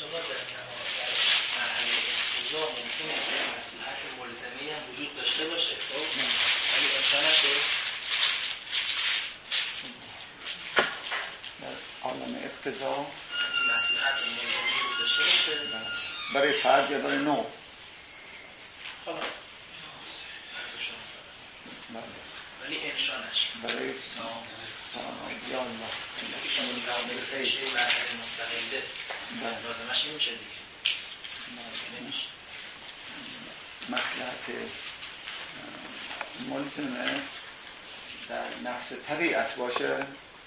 شما در مرحله اقتضا ممکنه که مصلحت ملزمه هم وجود داشته باشه، خب ولی انشاء نشه در عالم اقتضا مصلحت ملزمه وجود داشته باشه برای فرد یا برای نوع. خب ولی انشاء نشه برای یا الله شما میگم بخیش مرحله مستقله لازمش نمیشه دیگه نمیشه. مصلحت ملزمه در نفس طبیعت باشه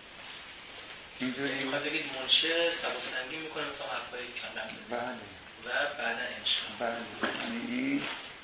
اینجوری میخواد بگید منشه سبا سنگین میکنه مثلا حرفای کم لفظه بله و بعدا انشاء بله یعنی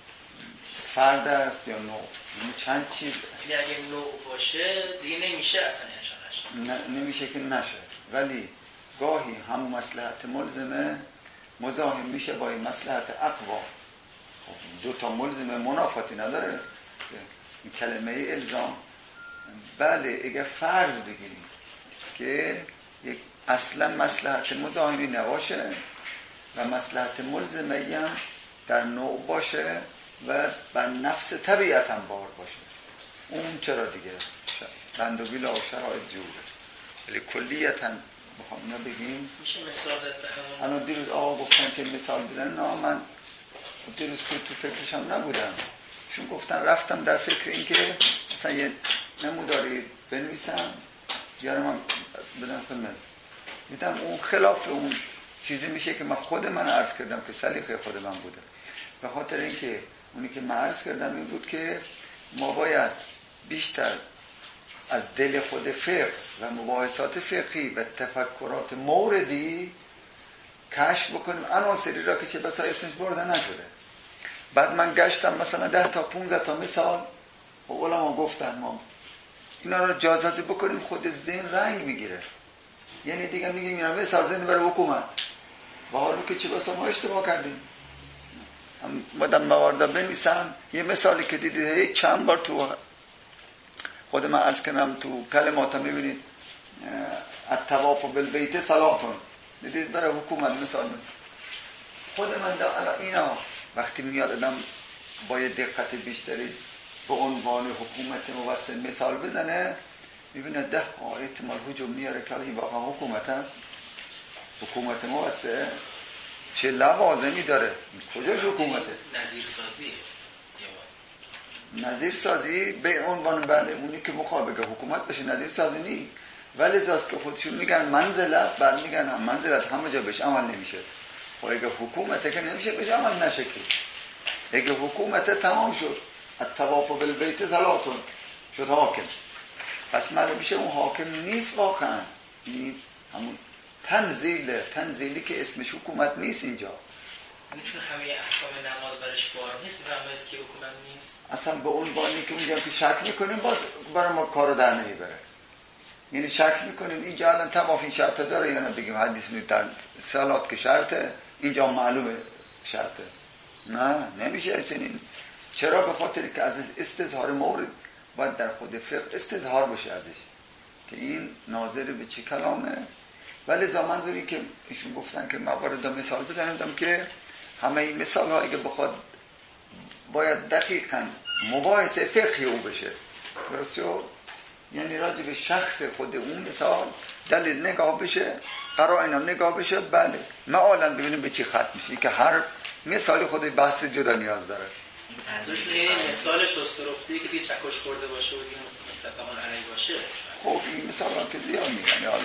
فرد است یا نوع، یعنی چند چیز. یعنی اگه نوع باشه دیگه نمیشه اصلا انشاء نشه نمیشه که نشه، ولی گاهی همون مصلحت ملزمه مزاحم میشه با این مصلحت اقوا. خب دو تا ملزمه منافاتی نداره این کلمه الزام. بله اگه فرض بگیریم که یک اصلا مصلحت مزاحمی نباشه و مصلحت ملزمه هم در نوع باشه و بر نفس طبیعت هم بار باشه، اون چرا دیگه بندوبیل و شرایط جوره. ولی کلیتا بخوام اینا بگیم میشه مثال زد به همون. الان دیروز آقا گفتن که مثال بزنن، نه من دیروز که تو فکرشم نبودم، چون گفتن رفتم در فکر این که مثلا یه نموداری بنویسم بیارم من بدم خدمت، میدم اون خلاف اون چیزی میشه که من خود من عرض کردم که سلیقه خود من بوده. به خاطر اینکه اونی که من عرض کردم این بود که ما باید بیشتر از دل خود فقه و مباحثات فقهی و تفکرات موردی کشف بکنیم عناصری را که چه بسا اسمش برده نشده. بعد من گشتم مثلا 10 تا 15 تا مثال و علما گفتن ما اینا رو جازاده بکنیم، خود ذهن رنگ میگیره. یعنی دیگه میگیم اینا مثال زنده برای حکومت و حالا که چه بسا ما اشتباه کردیم. بعدم موارد بنویسم یه مثالی که دیدید چند بار تو خود من عرض کنم تو کلمات هم میبینید الطواف بالبیت صلاتون، دیدید برای حکومت مثال. خود من اینا وقتی میاد آدم با یه دقت بیشتری به عنوان حکومت موسط مثال بزنه میبینه 10 احتمال هجوم میاره که این واقعا حکومت هست. حکومت موسط چه لوازمی داره؟ کجاش حکومته؟ نظیر سازی به عنوان بله اونی که مخابه حکومت بشه نظیر سازی نی، ولی زاست که خودشون میگن منزلت، بعد میگن هم منزلت همه جا بهش عمل نمیشه. و اگه حکومته که نمیشه بهش عمل نشه که اگه حکومته تمام شد الطواف بالبیت صلاتون شد حاکم، پس معلوم میشه اون حاکم نیست واقعا، این همون تنزیلی که اسمش حکومت نیست اینجا. چون همه احکام نماز برش بار نیست فهمید که حکومت نیست اصلا به عنوانی که اونجا که شک میکنیم باز برای ما کارو در نمیبره. یعنی شک میکنیم اینجا الان طواف این شرط داره یا نه، بگیم حدیث در صلات که شرطه اینجا معلومه شرطه، نه نمیشه چنین. چرا؟ به خاطر که از استظهار مورد باید در خود فقه استظهار بشه ازش که این ناظر به چه کلامه. ولی منظوری که ایشون گفتن که موارد مثال بزنم که همه این مثال ها اگه بخواد باید دقیقاً مباحثه فقهی او بشه، درسته؟ یعنی راجع به شخص خود اون مثال دلیل نگاه بشه، قرائن هم نگاه بشه. بله معالاً ببینیم به چی ختم میشه که هر مثال خود بحث جدا نیاز داره. ازش یه مثال شسترفتی که دیگه چکش خورده باشه و دیگه متفقان علیه باشه. خب این مثال ها که زیاد میگن یا الله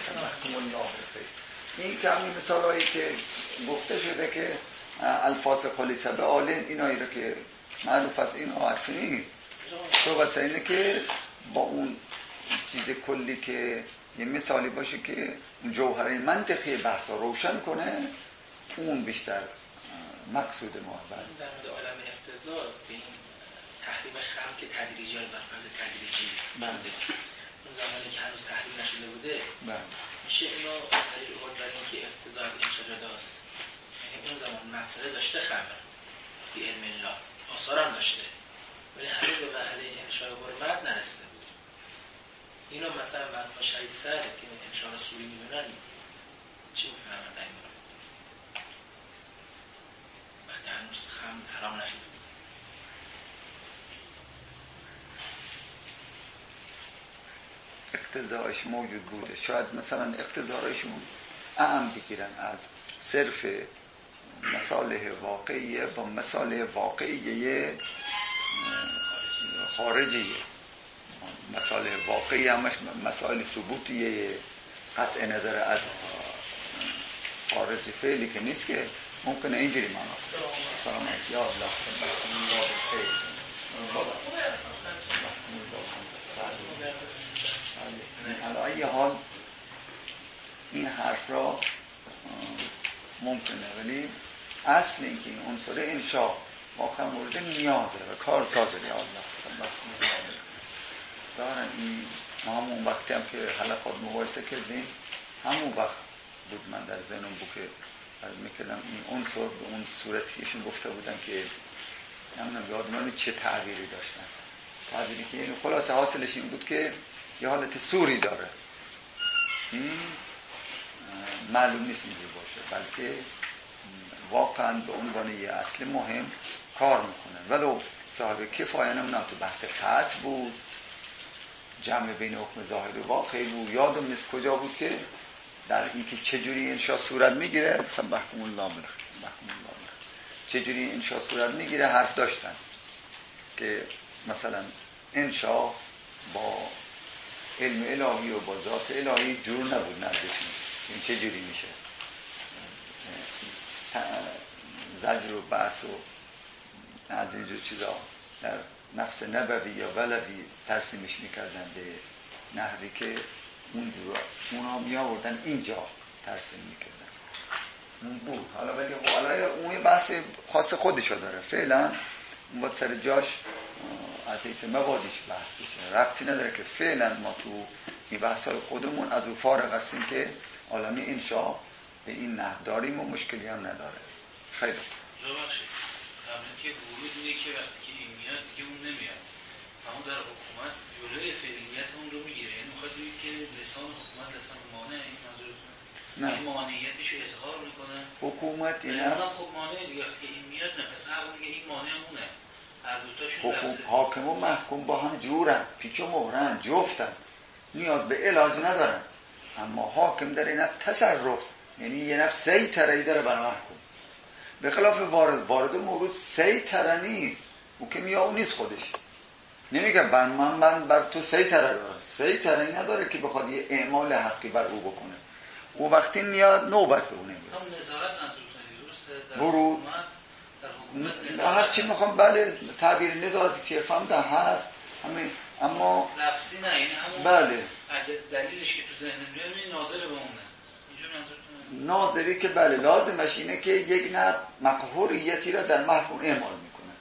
این که همین مثال هایی که گفته شده که الفاظ خالیصه به آلین اینایی رو که معروف است این حرفی نیست. تو واسه اینه که با اون چیز کلی که یه مثالی باشه که اون جوهره منطقی بحث رو روشن کنه، اون بیشتر مقصود ما. در مورد عالم اقتضا به این تحریم خام که تدریجی از تدریجی شده، اون زمانی که هنوز تحریم نشده بوده میشه اینو دلیل آورد برای اینکه اقتضا از این شجاعت است. یعنی اون زمان مسئله داشته خمر به علم الله آثار هم داشته ولی هنوز به مرحله انشاء حرمت نرسیده بود. اینو مثلا مرحوم شهید سر که انشاء سوری میدونن چی میفهمن در این مورد؟ اقتضاعش موجود بوده، شاید مثلا اقتضاعشون اعم بگیرن از صرف مصالح واقعیه با مصالح واقعیه خارجیه. مصالح واقعی همش مسائل ثبوتیه، قطع نظر از خارج فعلی که نیست که ممکنه اینجوری معنی سلام یا الله علی حال این حرف را ممکنه، ولی اصل اینکه این عنصر انشا واقعا مورد نیازه و کار سازه یا الله دارن. این ما همون وقتی هم که حلقات مباحثه کردیم همون وقت بود من در ذهنم بود که میکردم این عنصر به اون صورتیشون گفته بودن که نمیدونم یادمون چه تعبیری داشتن، تعبیری که این خلاصه حاصلش این بود که یه حالت سوری داره، این معلوم نیست اینجور باشه، بلکه واقعا به عنوان یه اصل مهم کار میکنه. ولو صاحب کفایه نمونه تو بحث قطع بود، جمع بین حکم ظاهر و واقعی بود، یادم نیست کجا بود که در این که چجوری انشاء صورت میگیره، سبحکم الله چجوری انشاء صورت میگیره حرف داشتن که مثلا انشاء با علم الهی و با ذات الهی جور نبود نزدشون، این چجوری میشه زجر و بحث و از اینجور چیزا در نفس نبوی یا ولوی ترسیمش میکردن به نحوی که اونجور اونا می آوردن اینجا ترسیم میکردن اون بود. حالا ولی حالا اون بحث خاص خودشو داره، فعلا اون باید سر جاش از حیث مبادیش بحث بشه، ربطی نداره که فعلا ما تو این بحثای خودمون از او فارغ هستیم که عالمی انشاء به این نحو داریم و مشکلی هم نداره. خیلی ببخشید قبل که ورود اینه که وقتی که این میاد دیگه اون نمیاد، اما در حکومت جلوی فعلیت اون رو میگیره، یعنی میخواد بگید که لسان حکومت لسان مانع، این منظورتونه؟ نه، این مانعیتش رو اظهار میکنه حکومت نه اونم خب مانع دیگه، وقتی که این میاد نه پس حق میگه این مانع مونه، هر دوتاشون حاکم و محکوم با هم جورن، پیچ و مهرن، جفتن، نیاز به علاج ندارن، اما حاکم در این تصرف، یعنی یه نفس سیطره‌ای داره بر محکوم، به خلاف وارد مورد سیطره نیست، او که میاد اون نیست خودش، نمیگه من بر تو سیطره دارم، سیطره‌ای نداره که بخواد یه اعمال حقی بر او بکنه، او وقتی میاد نوبت به اون نمیاد. هم نظارت منظورتونه درسته؟ برو هر چی میخوام بله تعبیر نظارتی چیه فهمدم هست همین، اما لفظی نه، یعنی همون بله دلیلش که تو ذهن میاد ناظر به اونه، اینجور منظورتونه؟ ناظری که بله لازمش اینه که یک نه مقهوریتی را در محکوم اعمال میکنه،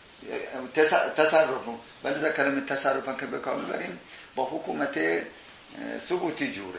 تصرف، ولی در کلمه تصرف که به کار میبریم با حکومت ثبوتی جوره.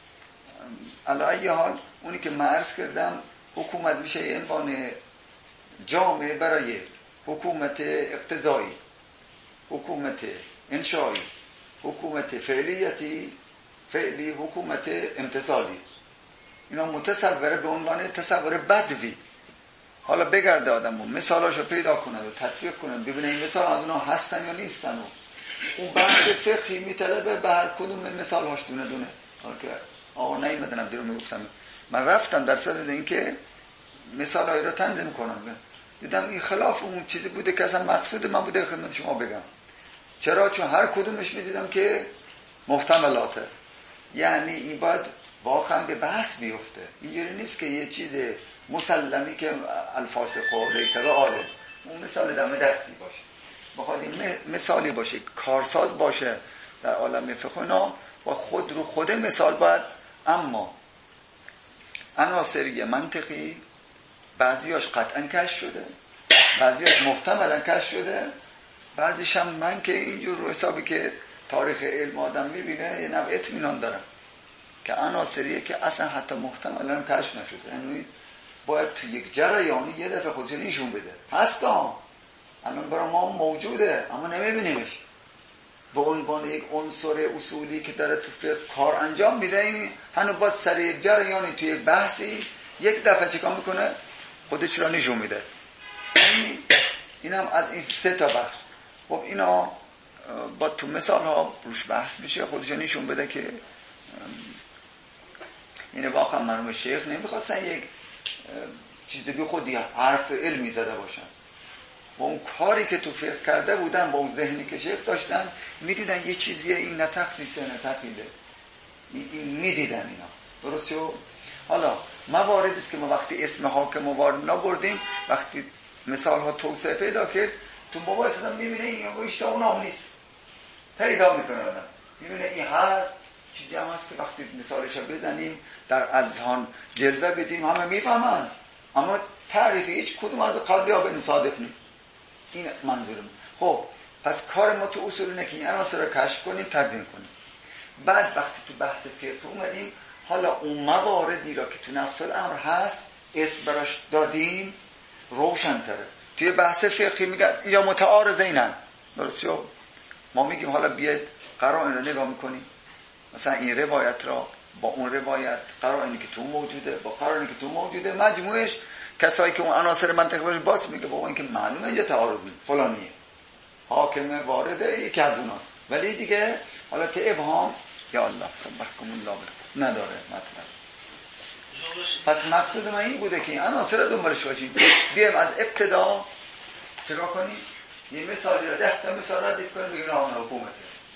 علی حال اونی که من عرض کردم حکومت میشه عنوان جامعه برای حکومت اقتضایی، حکومت انشایی، حکومت فعلیتی، فعلی، حکومت امتصالی. اینا متصوره به عنوان تصور بدوی. حالا بگرده آدم و مثالاشو پیدا کنه و تطبیق کنه ببینه این مثال از اونا هستن یا نیستن و اون بحث فقهی میطلبه به هر کدوم مثال هاش دونه دونه. حالا که آقا نیمدنم دیرو میگفتم من رفتم در صدد این که مثال هایی رو تنظیم کنم، دیدم این خلاف اون چیزی بوده که اصلا مقصود من بوده خدمت شما بگم. چرا؟ چون هر کدومش میدیدم که محتملاته، یعنی این باید واقعا به بحث بیفته، اینجوری نیست که یه چیز مسلمی که الفاسق و لیسر عالم اون مثال دم دستی باشه، بخواد این مثالی باشه کارساز باشه در عالم فقه و خود رو خود مثال باید، اما عناصری منطقی بعضیاش قطعا کشف شده، بعضیاش محتملا کشف شده، بعضیش هم من که اینجور رو حسابی که تاریخ علم آدم میبینه یه نوع اطمینان دارم که عناصریه که اصلا حتی محتملا کشف نشده، یعنی باید تو یک جریانی یه دفعه خودش نشون بده، هستا الان برای ما موجوده اما نمیبینیمش، به عنوان یک عنصر اصولی که داره تو فقه کار انجام میده، این هنوز باید سر یک جریانی تو یک بحثی یک دفعه چیکار میکنه خودش را نشون میده. این هم از این سه تا بخش. خب اینا با تو مثال ها روش بحث میشه، خودش نشون بده که یعنی واقعا مرحوم شیخ نمیخواستن یک چیزی بی خودی حرف علمی زده باشن، با اون کاری که تو فقه کرده بودن، با اون ذهنی که شیخ داشتن، میدیدن یه چیزیه این نتخ نیسته نتخیله، این میدیدن اینا. درست شو؟ حالا مواردی است که ما وقتی اسم حاکم و وارد نبردیم، وقتی مثال ها توسعه پیدا کرد، تو مباحث هم میبینه این اشتباه اونام نیست، پیدا میکنه آدم میبینه این هست، چیزی هم هست که وقتی مثالش رو بزنیم در اذهان جلوه بدیم همه میفهمن، اما تعریفی هیچ کدوم از قلبی ها به صادق نیست. این منظورم. خب پس کار ما تو اصول اینه که این عناصر رو کشف کنیم، تدوین کنیم. بعد وقتی تو بحث فقه اومدیم، حالا اون مواردی را که تو نفس الامر هست اسم براش دادیم روشن تره. توی بحث فقهی میگن یا متعارضینن، درست شو؟ ما میگیم حالا بیاید قرائن رو نگاه میکنیم، مثلا این روایت را با اون روایت، قرائنی که تو موجوده با قرائنی که تو موجوده، مجموعش کسایی که اون عناصر منطقی باشه باز میگه بابا این که معلومه اینجا تعارضی فلانیه، حاکم وارده یکی از اوناست، ولی دیگه حالت ابهام یا الله سبحانه الله نداره مطلب. پس مقصود من این بوده که این عناصر رو دنبالش باشیم، بیایم از ابتدا چرا کنیم، یه مثالی رو 10 تا مثال ردیف کنیم بگیم راه حکومته.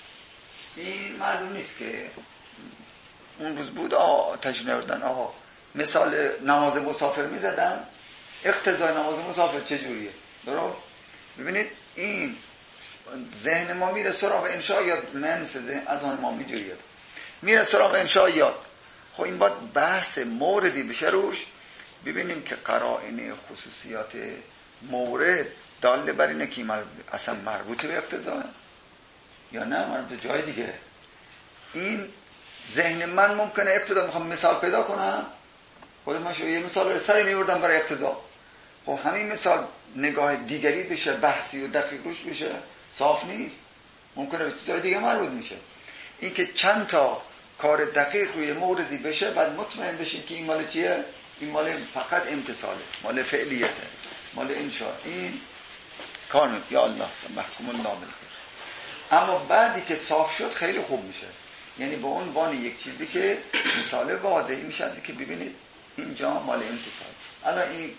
این معلوم نیست که اون روز بود تشریح نوردن آقا مثال نماز مسافر میزدن، اقتضای نماز مسافر چجوریه؟ درست؟ ببینید این ذهن ما میره سراغ انشایات، من مثل ذهن از آن ما میجوریه میره سراغ انشایات. خب این باید بحث موردی بشه روش، ببینیم که قرائن خصوصیات مورد داله بر اینه که اصلا مربوط به اقتضا یا نه مربوط به جای دیگه. این ذهن من ممکنه ابتدا میخوام مثال پیدا کنم، خود من یه مثال رو سری میوردم برای اقتضا، خب همین مثال نگاه دیگری بشه، بحثی و دقیق روش بشه، صاف نیست، ممکنه به چیزای دیگه مربوط میشه. این که چند تا کار دقیق روی موردی بشه، بعد مطمئن بشیم که این مال چیه، این مال فقط امتصاله، مال فعلیته، مال انشاء. این کانون یا الله محکوم الله بالخیر. اما بعدی که صاف شد خیلی خوب میشه، یعنی به عنوان یک چیزی که مثال واضحی میشه از که ببینید اینجا مال امتصال. الان این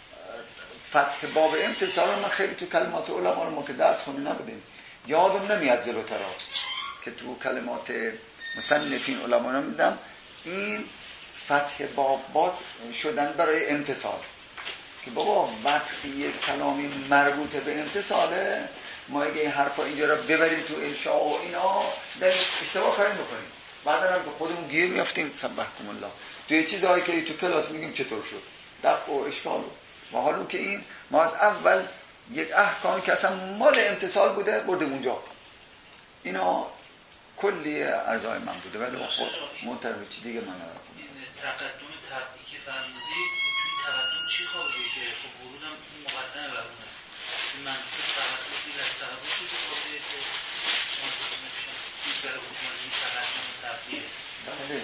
فتح باب امتصال من خیلی تو کلمات علما رو ما که درس خونی نبودیم یادم نمیاد جلوتر که تو کلمات مصنفین علما نمیدم این فتح باب باز شدن برای امتصال، که بابا وقتی یک کلامی مربوط به امتصاله ما اگه این حرفا اینجا رو ببریم تو انشاء و اینا در اشتباه کاری میکنیم، بعدا هم به خودمون گیر میافتیم. سبحانه الله توی چیزهایی که تو کلاس میگیم چطور شد دفع و اشکال و حالا که این ما از اول یک احکامی که اصلا مال امتصال بوده بردیم اونجا، اینا کلی ارزای من بوده، ولی منتر به چی دیگه من ندارم. تقدم طبعی که فرمودید توی تقدم چی خوابه که خب ورودم مقدمه برونه این منطقه تقدم دیگه از تقدم چیزی خوابه که بیشتر حکومت این تقدم طبعیه. بله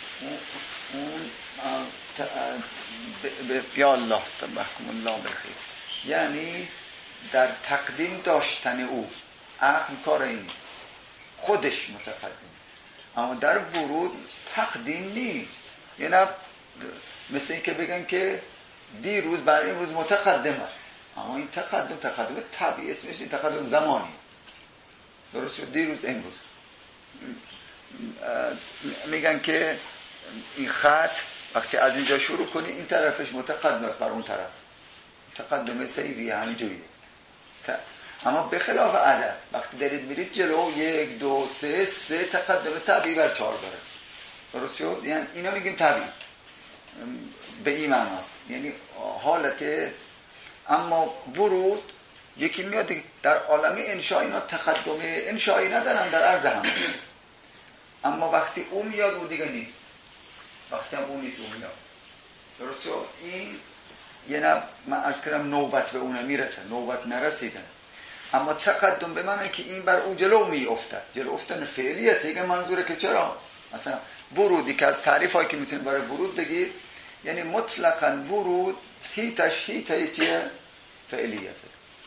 اون یا الله سبحانه الله بالخیر، یعنی در تقدیم داشتن او عقل کار این خودش متقدم، اما در ورود تقدیم نیست. یعنی مثل این که بگن که دیروز برای امروز متقدم است، اما این تقدم طبیعی اسمش این تقدم زمانی، درست شد؟ دیروز امروز میگن که این خط وقتی از اینجا شروع کنی این طرفش متقدم است بر اون طرف، تقدم سیری همینجوریه. اما به خلاف عدد وقتی دارید میرید جلو 1 2 3 تقدم طبیعی بر 4 داره، درست شد؟ یعنی اینا میگیم طبیعی به این معنا، یعنی حالت. اما ورود یکی میاد در عالم انشاء اینا تقدم انشایی ندارن در عرض هم، اما وقتی اون میاد اون دیگه نیست، وقتی هم اون نیست اون میاد، درست شد؟ این یعنی من عرض کردم نوبت به اون میرسه، نوبت نرسیدن، اما تقدم به معنی که این بر اون جلو میافتد، جلو افتن فعلیه دیگه. منظوره که چرا مثلا ورودی که از تعریف هایی که میتونید برای ورود بگید، یعنی مطلقاً ورود هیتش چیه؟ فعلیته.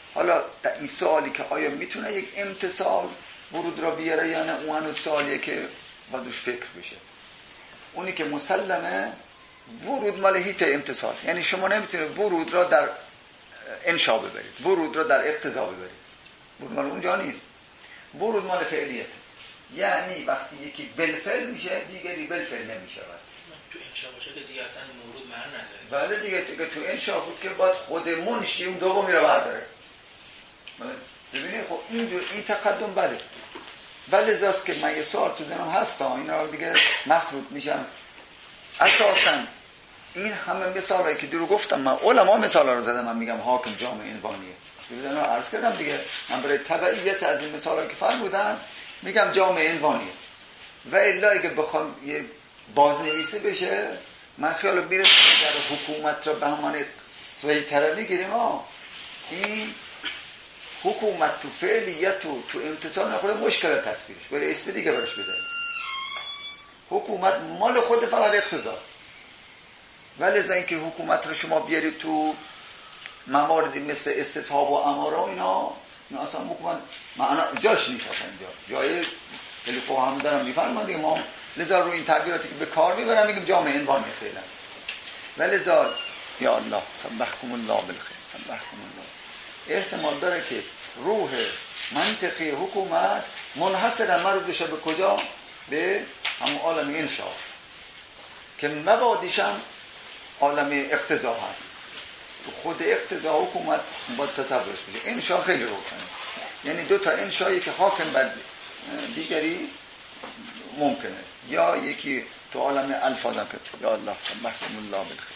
حالا در این سوالی که آیا میتونه یک امتصال ورود را بیاره یا نه، اون هنوز سوالیه که باید روش فکر بشه. اونی که مسلمه ورود مال هیت امتصال، یعنی شما نمیتونید ورود را در انشا ببرید، ورود را در اقتضا ببرید، ورود مال اونجا نیست، ورود مال فعلیت. یعنی وقتی یکی بالفعل میشه دیگری بالفعل نمیشه. تو انشا باشه که دیگه اصلا ورود معنی نداره. بله دیگه تو انشا بود که باید خود منشی اون دومی رو برداره. ببینید خب اینجور این تقدم بله. ولی داست که من یه سوال تو ذهنم هست، اینا دیگه مخلوط میشن. اساساً این همه مثالایی که دیرو گفتم، من علما مثالا رو زدم، من میگم حاکم جامعه انوانیه. ببینید من عرض کردم دیگه، من برای تبعیت از این مثالایی که فرمودم میگم جامعه انوانیه. و الا اگه بخوام یه بازنویسی بشه، من خیال میرسم در حکومت را به همان سیطره بگیریم. این حکومت تو فعلیت تو امتصال نخوره مشکل تصویرش برای است دیگه برش بذاریم. حکومت مال خود فقط اقتضاست. ولی از اینکه حکومت رو شما بیارید تو مواردی مثل استصحاب و اماره و اینا اصلا حکومت معنا جاش نیست. اصلا اینجا جای خیلی خوب هم دارم میفرمان دیگه. ما لذا رو این تعبیراتی که به کار میبرم میگم جامعه انوانی فعلا. ولی لذا یا الله سبحکم الله بالخیر، سبحکم الله، احتمال داره که روح منطقی حکومت منحصر مربوط بشه به کجا؟ به همون عالم انشا که مبادیش هم عالم اقتضا هست. تو خود اقتضا حکومت باید تصورش بشه. انشا خیلی روشنه، یعنی دو تا انشایی که حاکم بر دیگری ممکنه، یا یکی تو عالم الفاظ هم که یا الله سبحکم الله بالخیر.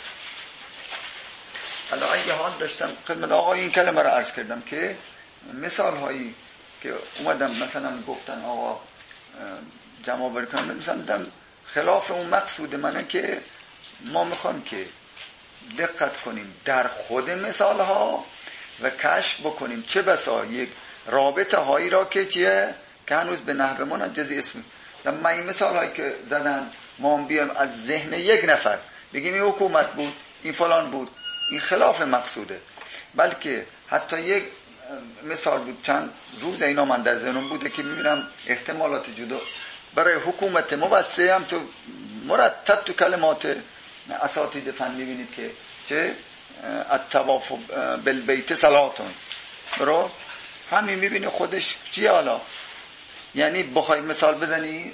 حالا این حال داشتم خدمت آقا این کلمه رو عرض کردم که مثال هایی که اومدم مثلا گفتن آقا جمع بر کنم، مثلا خلاف اون مقصود منه که ما میخوام که دقت کنیم در خود مثال ها و کشف بکنیم چه بسا یک رابطه هایی را که چیه که هنوز به نحو منجزی اسم. من این مثال هایی که زدن ما بیام از ذهن یک نفر بگیم این حکومت بود، این فلان بود، این خلاف مقصوده. بلکه حتی یک مثال بود چند روز اینا من در ذهنم بوده که میبینم احتمالات جدا برای حکومت مبسطه هم تو مرتب تو کلمات اساتید فن میبینید که چه الطواف بالبیت صلاتون برو همین میبینی خودش چیه. حالا یعنی بخوای مثال بزنی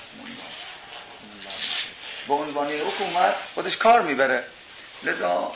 با عنوان حکومت خودش کار میبره. لذا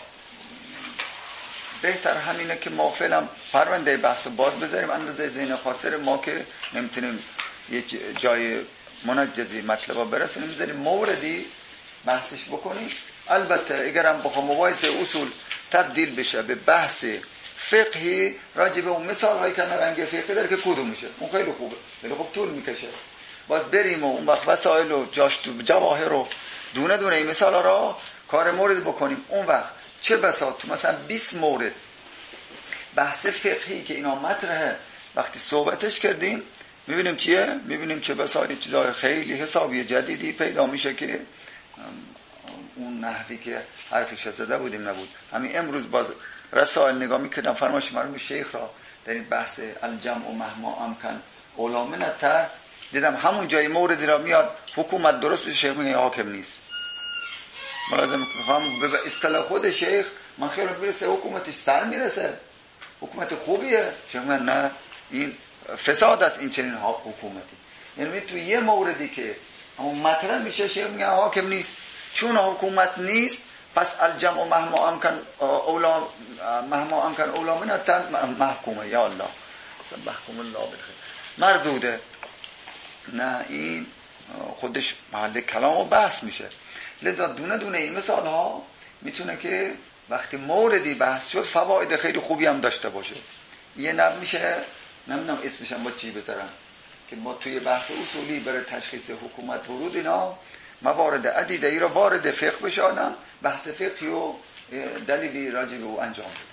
بهتر همینه که ما فعلا پرونده بحث رو باز بذاریم اندازه ذهن خاصر ما که نمیتونیم یه جای منجزی مطلبا برسونیم، بذاریم موردی بحثش بکنیم. البته اگرم بخوام مباحث اصول تبدیل بشه به بحث فقهی راجع به اون مثال هایی که رنگ فقهی داره که کدوم میشه، اون خیلی خوبه، خیلی خوب طول میکشه. باید بریم و اون وقت وسایل و جواهر رو دونه دونه این مثال ها را کار مورد بکنیم. اون وقت چه بساط مثلا 20 مورد بحث فقهی که اینا مطرحه وقتی صحبتش کردیم میبینیم چیه؟ میبینیم چه بساط چیزای خیلی حسابی جدیدی پیدا میشه که اون نحوی که حرفش زده بودیم نبود. همین امروز باز رسائل نگاه میکردم فرمایش مرحوم شیخ را در این بحث الجمع و مهما امکن علامنتر دیدم همون جای موردی را میاد حکومت درست بشه، شیخ میگه حاکم نیست. ملازم هم به اصطلاح خود شیخ من خیلی برسه حکومتش سر میرسه، حکومت خوبیه. شیخ میگه نه این فساد است این چنین حکومتی. یعنی تو یه موردی که همون مطرح میشه شیخ میگه حاکم نیست. چون حکومت نیست پس الجمع مهما امکن اولا من محکومه. یا الله سبحکم الله بالخیر مردوده. نه این خودش محل کلام و بحث میشه. لذا دونه دونه این مثال ها میتونه که وقتی موردی بحث شد فواید خیلی خوبی هم داشته باشه. یه نب میشه نمیدونم اسمش هم با چی بذارم که ما توی بحث اصولی برای تشخیص حکومت ورود اینا موارد عدیده ای را وارد فقه بشه، آدم بحث فقهی و دلیلی راجع به او انجام بده.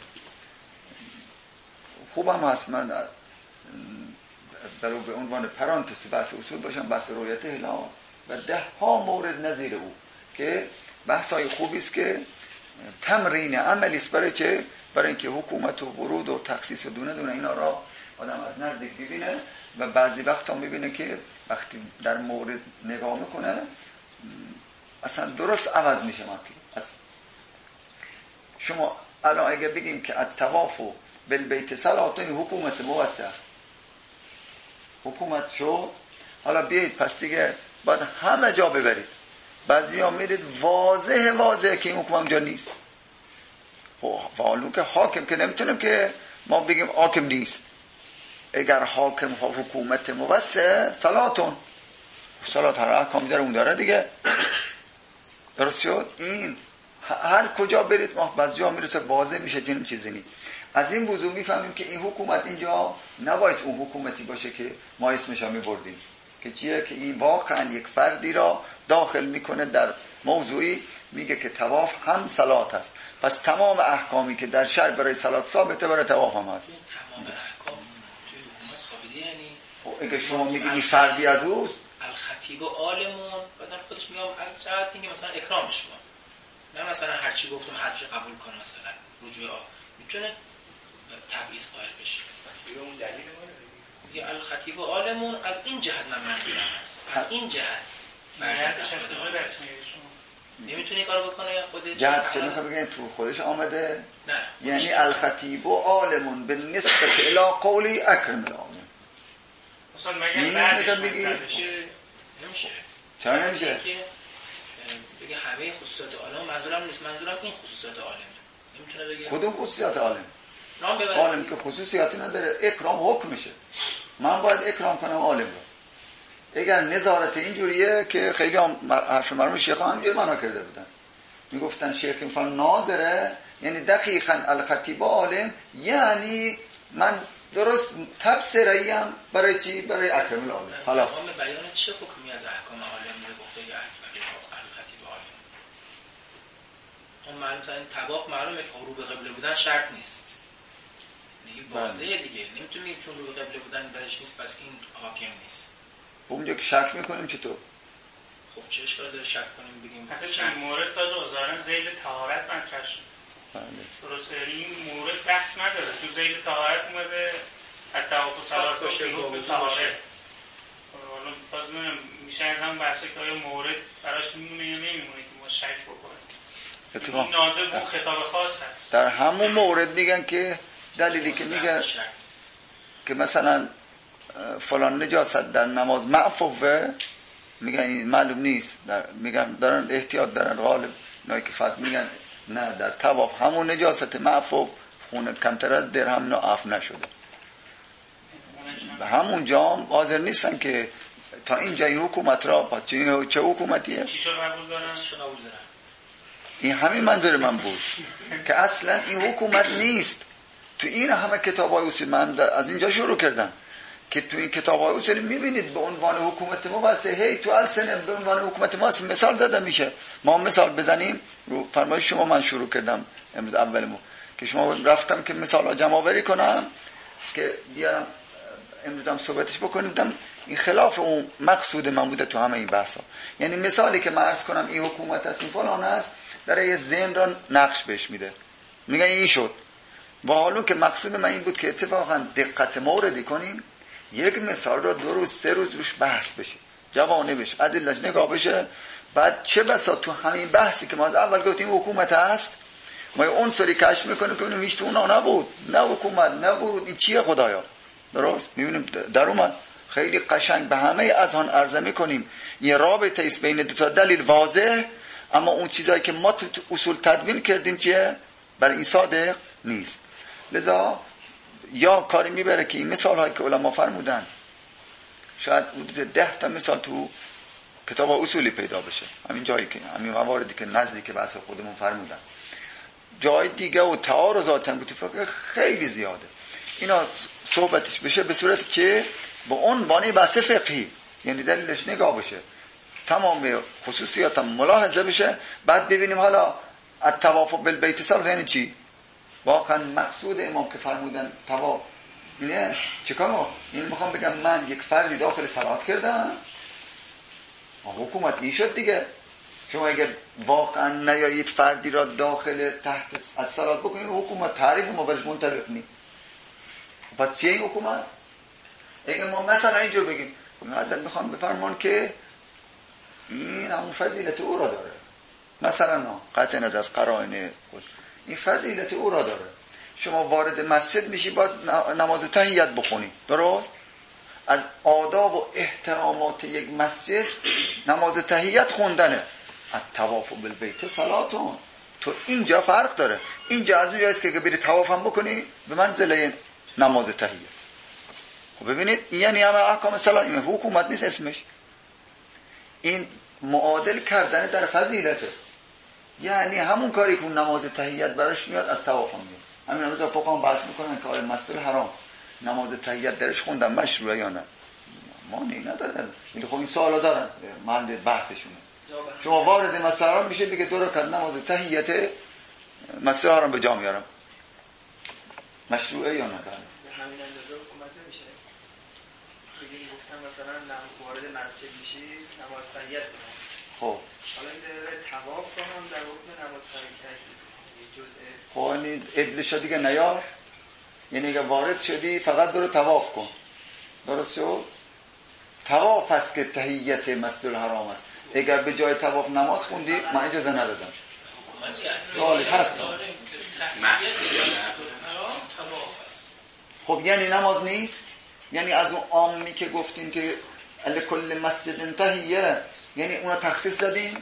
خوبم هست من برای به عنوان پرانتز بحث اصول باشم بحث رویت هلال و 10 مورد نظیر او که بحث های خوبی است که تمرین عملی است برای چه برای اینکه حکومت و ورود و تخصیص و دونه دونه اینا را آدم از نزدیک ببینه و بعضی وقتا میبینه که وقتی در مورد نگاه میکنه اصلا درست عوض میشه مطلب. شما الان اگه بگیم که الطواف بالبیت صلات، این حکومت موسطه است، حکومت شو حالا بیایید پس دیگه باید همه جا ببرید. بعضیا میرید واضحه که این حکومت اونجا نیست. حالا که حاکم که نمیتونیم که ما بگیم حاکم نیست. اگر حاکم حکومت موسطه صلاتون، صلات هر احکامی داره اون داره دیگه، درست شد. این هر کجا برید ما بعضی جا میرسه واضح میشه چنین چیزی نیست. از این موضوع میفهمیم که این حکومت اینجا نباید اون حکومتی باشه که ما اسمش رو میبردیم، که چیه که این واقعا یک فردی را داخل میکنه در موضوعی، میگه که طواف هم صلات هست. پس تمام احکامی که در شرع برای صلات ثابته برای طواف هم هست. تمام احکام توی حکومت خوابیده، یعنی اگه شما میگی این فردی از اوست، الخطیب و عالمون بعدن خودش میام از جهت اینکه مثلا اکرامش کن، نه مثلا هر چی گفتم هرچی قبول کن، مثلا رجوع میتونه تبعیض قائل بشه. بس اون دلیل یا الخطیب و عالمون از این جهت من منظورم هست، از این جهت نمیتونی کارو بکنه یا خودت جهت چه میخواه بگن تو خودش آمده؟ نه، یعنی الخطیب و عالمون بالنسبت الى قولی اکرم العالمین. مثلا مگه بعدش نمیشه. چرا نمیشه؟ بگه همه خصوصیات عالم منظورم نیست، منظورم این خصوصیات عالم. نمیتونه بگه کدوم خصوصیات عالم؟ نام ببره. عالم که خصوصیاتی نداره، اکرام حکم میشه. من باید اکرام کنم عالم رو. اگر نظارت اینجوریه که خیلی حرف مرحوم شیخ ها همینجوری معنا کرده بودن، میگفتن شیخ این ناظره یعنی دقیقاً الخطیب عالم، یعنی من درست تفسیریم برای چی؟ برای اکرم العالم. حالا تمام بیان چه حکمی از احکام عالم میده گفته که الخطیب عالم. اون معلومه این طواف معلومه که رو به قبله بودن شرط نیست. دیگه واضحه دیگه، نمیتونیم چون رو به قبله بودن درش نیست پس این حاکم نیست. اونجا که شک میکنیم چطور؟ خب چه اشکال داره شک کنیم بگیم حتی این مورد تازه ظاهرا ذیل طهارت مطرح شد. بله. درسته، این مورد بحث نداره، تو ذیل طهارت اومده الطواف و صلات باشه رو به طهارت. حالا باز میشه از هم بحثه که آیا مورد براش میمونه یا نمیمونه که ما شک بکنیم. این ناظر به خطاب خاص هست. در همون مورد میگن که دلیلی که میگن که مثلا فلان نجاست در نماز معفوه، میگن این معلوم نیست، میگن دارن احتیاط دارن غالب نایی که فقط میگن نه در طواف همون نجاست معفو خونه کمتر از درهم نه عفو نشده. به همون جام حاضر نیستن که تا این جای حکومت را با چه حکومتیه؟ چی شو قبول دارن؟ این همین منظور من بود که اصلا این حکومت نیست. تو این همه کتابای اصول من از اینجا شروع کردم که تو این کتابای اصول میبینید به عنوان حکومت ما واسه هی تو السنه به عنوان حکومت ما مثال زده میشه. ما مثال بزنیم رو فرمایش شما من شروع کردم امروز اولمو که شما رفتم که مثالا جمع آوری کنم که بیارم امروز هم صحبتش بکنیم. این خلاف اون مقصود من بوده تو همه این بحثا. یعنی مثالی که من عرض کنم این حکومت است این فلان است برای یه ذهن را نقش بهش میده، میگه این شد. و حالا که مقصود من این بود که اتفاقا دقت موردی کنیم، یک مثال را 2 روز 3 روز روش بحث بشه، جوانه بشه، ادلش نگاه بشه. بعد چه بسا تو همین بحثی که ما از اول گفتیم حکومت هست، ما اون سری کشف میکنیم که اونم هیچ تو اونا نبود، نه حکومت نه ورود، این چیه خدایا؟ درست میبینیم در اومد خیلی قشنگ به همه از آن عرضه میکنیم یه رابطه است بین دو تا دلیل واضح، اما اون چیزایی که ما تو اصول تدوین کردیم چیه؟ برای این صادق نیست. لذا یا کاری میبره که این مثال هایی که علما فرمودن شاید حدود 10 تا مثال تو کتاب اصولی پیدا بشه، همین جایی که همین مواردی که نزدیک بحث خودمون فرمودن. جای دیگه و تعارضات هم تو فقه خیلی زیاده. اینا صحبتش بشه به صورت که با عنوان بحث فقهی، یعنی دلیلش نگاه بشه، تمام خصوصیات هم ملاحظه بشه، بعد ببینیم حالا الطواف بالبیت صلات یعنی چی؟ واقعا مقصود امام که فرمودن طواف اینه چیکار؟ این میخوام بگم من یک فردی داخل صلات کردم، حکومت این شد دیگه. شما اگر واقعا نیایید فردی را داخل تحت از صلات بکنید، حکومت تعریف ما برش منطبق نیست. پس چیه این حکومت؟ اگر ما مثلا اینجا بگیم حضرت میخوام بفرمان که این همون فضیلت او را داره، مثلا قطع نظر از قرائن این فضیلت او را داره. شما وارد مسجد میشی باید نماز تحیت بخونی، درست؟ از آداب و احترامات یک مسجد نماز تحیت خوندنه. الطواف بالبیت صلاتون. تو اینجا فرق داره. اینجا از اونجاست که بری طواف هم بکنی به منزله نماز تحیت. خب ببینید یعنی همه احکام صلات، این حکومت نیست اسمش، این معادل کردن در فضیلته. یعنی همون کاری که نماز تحیت براش میاد از طواف هم میاد. همین روزا فقها بحث میکنن که آیا مسجد الحرام نماز تحیت درش خوندن مشروعه یا نه. مانعی نداره، ولی خب این سوالا دارن، محل بحثشونه. شما وارد مسجد الحرام میشه دیگه 2 رکعت نماز تحیت مسجد الحرام به جا میارم، مشروعه یا نه؟ همین اندازه حکومت نمیشه. خیلی گفتن مثلا وارد مسجد میشی نماز تحیت بخون. خب حالا این طواف رو هم در حکم نماز تحیت جزء. خب این ادلشا دیگه نیار، یعنی اگه وارد شدی فقط برو طواف کن، درست شد؟ طواف است که تحیت مسجد الحرام است. اگر به جای طواف نماز خوندی من اجازه ندادم. سوالی هست؟ خب یعنی نماز نیست؟ یعنی از اون عامی که گفتیم که لکل مسجد تحیه، یعنی اونا تخصیص دادیم؟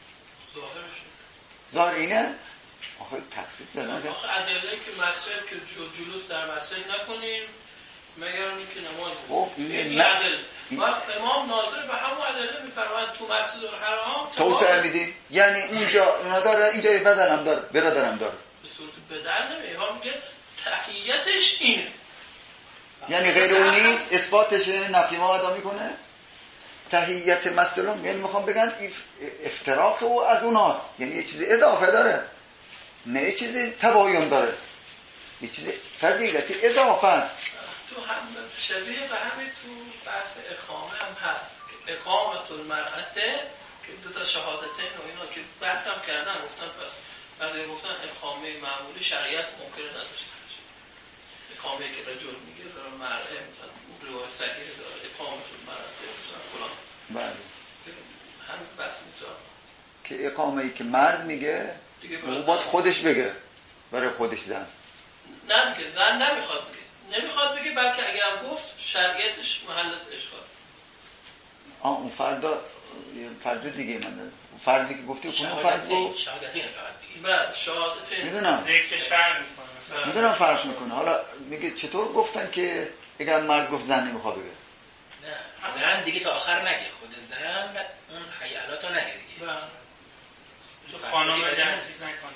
ظاهر اینه؟ آخه تخصیص دادن؟ آخه ادله که مسجد که جلوس در مسجد نکنیم مگر اینکه نماز خب این ادله امام ناظر به همون ادله میفرماید تو مسجد الحرام توسعه میدیم، یعنی اونجا اونا داره، اینجا بدنم داره، برادرم داره، به صورت بدن نمیگه، میگه تحیتش اینه، یعنی غیر اون نیست، اثباتش نفی ما ادا میکنه. تحیت مسلم یعنی میخوام بگن افتراق او از اوناست، یعنی یه چیزی اضافه داره، نه یه چیزی تباین داره، یه چیزی فضیلتی اضافه است. تو هم شبیه به همین تو بحث اقامه هم هست که اقامت المرأته که 2 شهادتین و اینا که بحث هم کردن، گفتن پس بعد گفتن اقامه معمولی شریعت ممکنه نداشته باشه، اقامه که رجل میگه داره مرأه مثلا رواه صحیح داره اقامت المرأته مثلا فلان، بله هم بحث میتونه که اقامه‌ای که مرد میگه او باید خودش بگه برای خودش، زن نه دیگه زن نمیخواد بگه بلکه اگر هم گفت شریعتش محلت اشکال. اون فرد دیگه من فردی که گفتی کنه فرد رو شهادتین میدونم فرق میکنه. حالا میگه چطور گفتن که اگر مرد گفت زن نمیخواد بگه؟ نه زن دیگه تا آخر نگه، خود زن اون حیالاتو نگه دیگه، تو خانم چیز نکنه.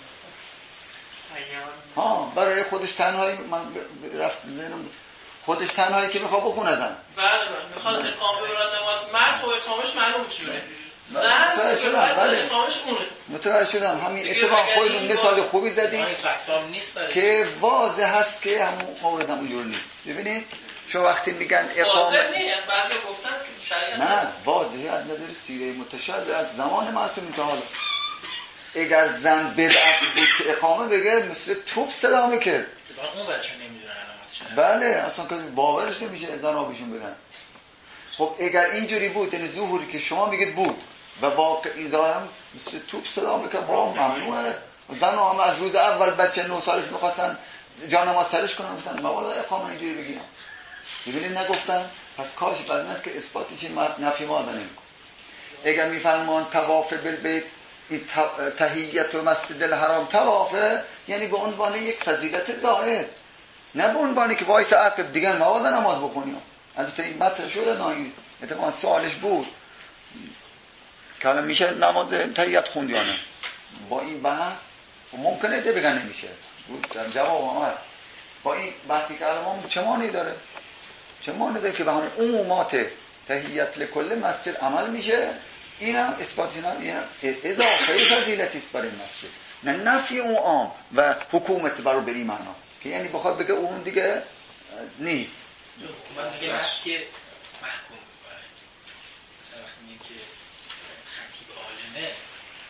برای خودش تنهایی من رفت ذهنم خودش تنهایی که میخواد بخونه زن. بله میخواد اقامه برات نماز، مرد خب اقامش معلوم شده، زن اقامش اونه. متوجه شدم. همین اتفاق خودتون مثال خوبی زدین که واضح هست که همون مورد همونجور نیست. ببینید شما وقتی میگن اقامه واضح نیست، بعضی گفتن که شریعت نه واضحه از نظر سیره متشابه از زمان معصوم تا حالا. اگر زن بدعت بود که اقامه بگه مثل توپ صدا میکرد. اون بچه نمیدونه علامتش. بله اصلا کسی باورش نمیشه زن آبشون بدن. خب اگر اینجوری بود، یعنی ظهوری که شما میگید بود و واقع این ظاهرم مثل توپ صدا میکرد، ممنوعه. زن هم از روز اول بچه 9 سالش میخواستن جانماز سرش کنن، گفتن مبادا اقامه اینجوری بگیم. ببینید نگفتن، پس کاش بعد این است که اثباتش نفی ما نمیکنه. اگر میفرمان طواف بالبیت تحیت و مسجد الحرام طوافه، یعنی به عنوان یک فضیلت ظاهر، نه به عنوانی که وایس عقب دیگه مواد نماز بخونیم. البته این مطرح شده، نه اتفاقا سوالش بود که الان میشه نماز تحیت خوند یا نه. با این بحث ممکنه ده بگن نمیشه، در جواب آمد با این بحثی که الان چه معنی داره؟ چه معنی داره که به همون عمومات تحیت لکل مسجد عمل میشه؟ اینم اثباتی نه، اینم اضافه فضیلتی است برای مسجد، نه نفی اون عام و حکومت برای به این معنا که یعنی بخواد بگه اون دیگه نیست. مسجد که محکوم میکنه، مثلا وقتی میگه که خطیب عالمه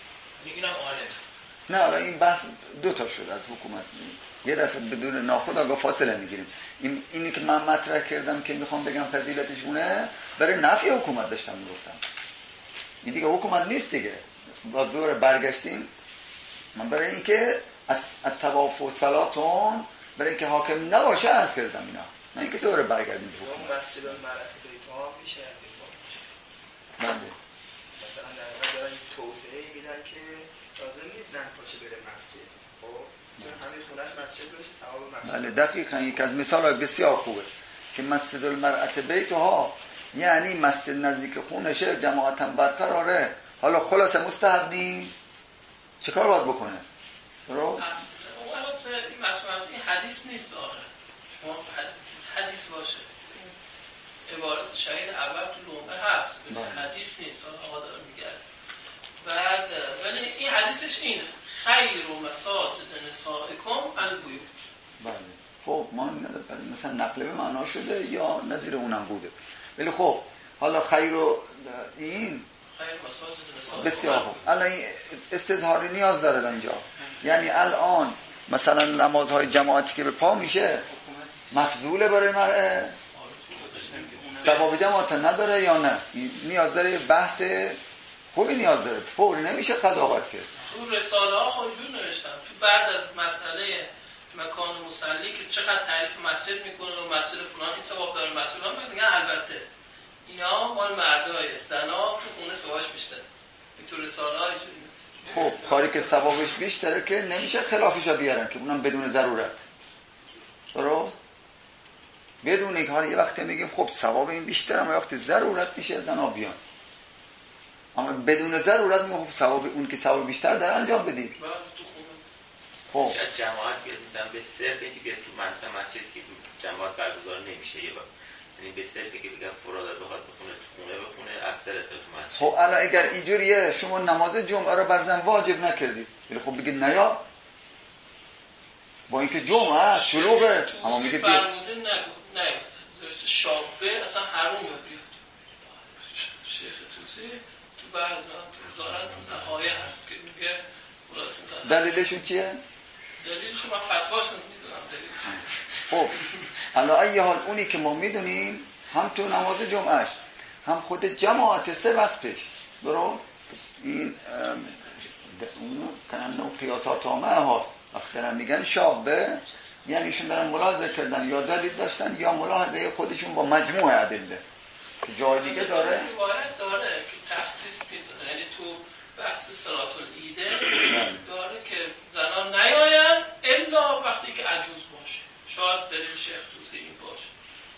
میگم عالم. نه حالا این بحث دو تا شد از حکومت. یه دفعه بدون ناخودآگاه فاصله میگیریم. اینی که من مطرح کردم که میخوام بگم فضیلتشونه برای نفی حکومت داشتم میگفتم. این دیگه حکومت نیست دیگه. با دور برگشتیم. من برای اینکه از طواف و صلاتون برای اینکه حاکم نباشه عرض کردم اینا. نه اینکه دور برگردیم به حکومت. مسجد المرأة بیتها میشه از این بله. مثلا در واقع دارن توسعه میدن که لازم نیست زن پاشه بره مسجد. خب چون همه خونش مسجد باشه ثواب مسجد. بله دقیقاً یک از مثال‌های بسیار خوبه که مسجد المرأة بیتها یعنی مسجد نزدیک خونشه جماعتاً برقراره. حالا خلاصه مستحب نیست چه کار باید بکنه؟ درست؟ این مسئله این حدیث نیست آخه حدیث باشه عبارت شهید اول تو لومه هست حدیث نیست آقا داره میگرد بعد ولی این حدیثش اینه خیر و مساجد نسائکم البیوت. بله خب ما مثلا نقل به معنا شده یا نظیر اونم بوده ولی خب حالا خیر و این بسیار خوب. الان این استظهاری نیاز داره اینجا. یعنی الان مثلا نمازهای جماعتی که به پا میشه مفضوله برای مرأة ثواب جماعت نداره یا نه نیاز داره بحث خوبی نیاز داره فوری نمیشه قضاوت کرد. تو رساله ها خودجور نوشتم تو بعد از مسئله مکان مصلی که چقدر تعریف مسجد میکنه و مسجد فلان این ثواب داره مسجد فلان میگن البته اینا مال مردای زنا تو خونه ثوابش بیشتره. این تو رساله ها خب کاری که ثوابش بیشتره که نمیشه خلافش رو بیارن که اونم بدون ضرورت. درست؟ بدون اینکه حالا یه وقتی میگیم خب ثواب این بیشتره اما وقتی ضرورت میشه زنا بیان. اما بدون ضرورت میگم خب ثواب اون که ثواب بیشتر داره انجام بدید. خب جماعت بیاد میذارم به صرف اینکه بیاد تو مسجد که جماعت برگزار نمیشه یه وقت یعنی به صرفی که بگم فرادا بخواد بخونه تو خونه بخونه اکثر تو مسجد. خب الان اگر اینجوریه شما نماز جمعه رو بر زن واجب نکردید ولی خب بگید نیا با اینکه جمعه است شلوغه اما میگه بیا فرموده نه شابه اصلا حرومه بیاد شیخ توسی تو بعضا تو دارن تو نهایه هست که میگه دلیلشون چیه؟ دلیلشون من فتواش نمیدونم دلیلشون. خب الان ای حال اونی که ما میدونیم هم تو نماز جمعهش هم خود جماعت سه وقتش درست این اون کنن قیاسات آمه هاست وقتی میگن شابه یعنی ایشون دارن ملاحظه کردن یا دلیل داشتن یا ملاحظه خودشون با مجموع ادله که جای دیگه داره روایت داره که تخصیص میزنه یعنی تو بحث صلات العیده داره که زنان نیاین الا وقتی که عجوز باشه شاید دلیل شیخ توسی این باشه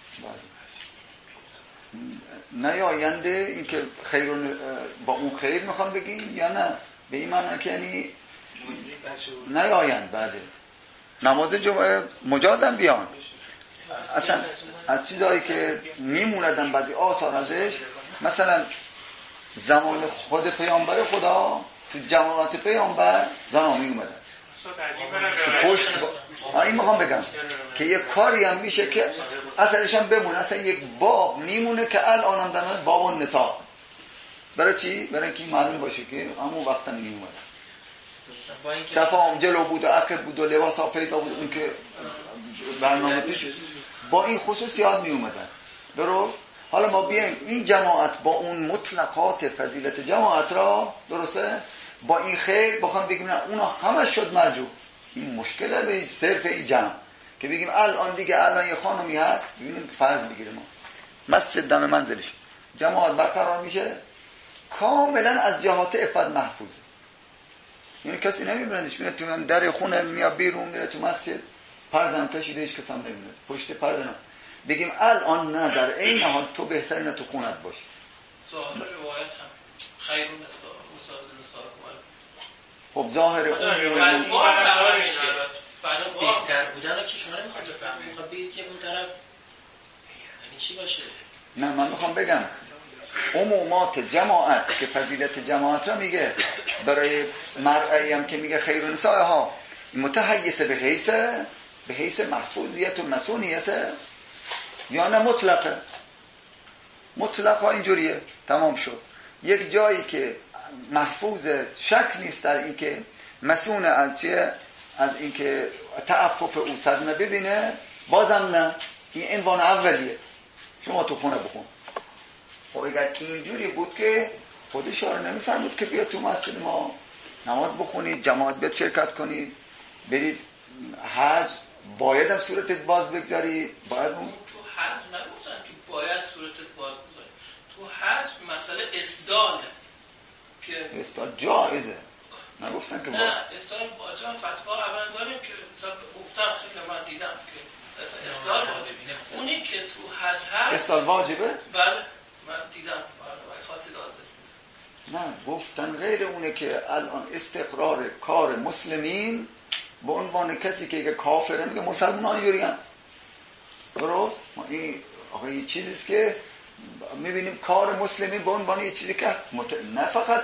نیاینده این که خیر با اون خیر میخوام بگیم یا نه به این معنی که یعنی نیایند بعده نماز جمعه مجازم بیان اصلا از چیزایی که میموندن بعضی آثار ازش مثلا زمان خود پیامبر خدا تو جماعت پیامبر زنا می اومدن پشت این میخوام بگم که یک کاری هم میشه که اثرش هم بمونه اصلا یک باب میمونه که الان هم در باب النساء برای چی؟ برای اینکه معلوم باشه که همون وقتا می اومدن صفا هم جلو بود و عقب بود و لباس ها پیدا بود اون که برنامه پیش با این خصوصیات می اومدن درست؟ حالا ما بیایم این جماعت با اون مطلقات فضیلت جماعت را درسته؟ با این خیر بخوام بگیم نه اونا همه شد مرجو این مشکله به صرف این جمع که بگیم الان دیگه الان یه خانمی هست ببینیم فرض بگیریم ما مسجد دم منزلش جماعت برقرار میشه کاملا از جهات عفت محفوظه یعنی کسی نمیبرندش میاد تو هم در خونه میاد بیرون میره تو مسجد پردم کشیده هیچ کس هم نمیاد پشت پرده نه بگیم الان نه در این حال تو بهترینه تو خونت باشی ظاهر روایت هم خیرون خب ظاهر اون بهتر بودن که شما نمیخواد بفهمید میخواد بگید که اون طرف یعنی چی باشه نه من میخوام بگم عمومات جماعت که فضیلت جماعت را میگه برای مرعی هم که میگه خیر نساء ها متحیث به حیث محفوظیت و مسئولیت یا نه مطلقه مطلق ها اینجوریه تمام شد یک جایی که محفوظ، شک نیست در این که مسئول از چیه؟ از این که تعفف او صدمه ببینه. بازم نه، این عنوان اولیه، شما تو خونه بخون. خب اگر اینجوری بود که خود شارع نمیفرمود که بیا تو مسجد ما نماز بخونید، جماعت بیاد شرکت کنید، برید حج، باید هم صورتت باز بگذاری، باید اون تو حج نگفتن که باید صورتت باز بگذاری، تو حج مسئله اسداله که اسدال جایزه، نگفتن که نه اسدال واجب. فتوا اول داریم که مثلا گفتم خیلی من دیدم که اسدال واجبه، اونی که تو حج هست اسدال واجبه؟ بله من دیدم، برای خاصی داد نه گفتن غیر اونه که الان استقرار کار مسلمین به عنوان کسی که کافره میگه مسلمان یورین. درست؟ این آقا یه چیزیست که میبینیم کار مسلمین به عنوان یه چیزی که نه فقط